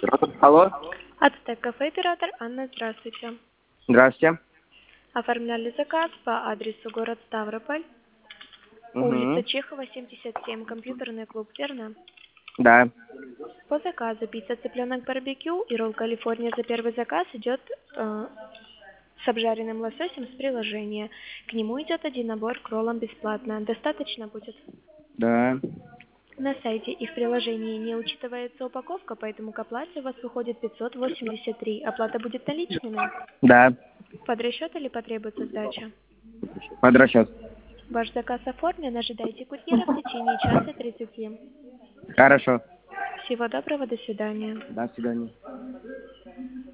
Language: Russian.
оператор. Алло. Ацтек кафе оператор Анна, здравствуйте. Здравствуйте. Оформляли заказ по адресу город Ставрополь, улица Чехова, 77, компьютерный клуб, верно? Да. По заказу пицца цыпленок барбекю и ролл Калифорния за первый заказ идет с обжаренным лососем с приложения. К нему идет один набор к роллам бесплатно. Достаточно будет? Да. На сайте и в приложении не учитывается упаковка, поэтому к оплате у вас выходит 583. Оплата будет наличными? Да. Под расчет или потребуется сдача? Под расчет. Ваш заказ оформлен, ожидайте курьера в течение часа 30. Хорошо. Всего доброго, до свидания. До свидания.